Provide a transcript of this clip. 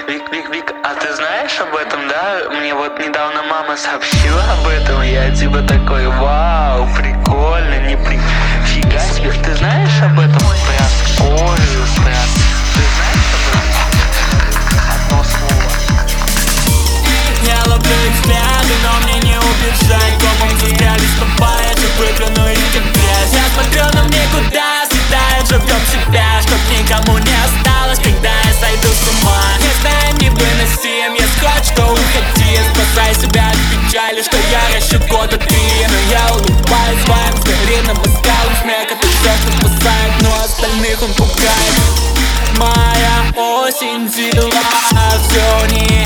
Вик, а ты знаешь об этом, да? Мне вот недавно мама сообщила об этом. Я типа такой, вау, прикольно, фига себе. Ты знаешь об этом? Прям прям. Ты знаешь об этом? Одно слово. Я ловлю их взгляды, но мне не убежать. Комом застряли, ступая, же выгляну из грязь. Я смотрю, но никуда светает, живем себя, чтоб никому не осталось, когда я сойду с ума. Не знаем, невыносим, я скотч, что уходи. Спасай себя от печали, что ярче года ты. Но я улыбаюсь своим звериным оскалом. Смех — это все, что спасает, но остальных он пугает. Моя осень взяла все не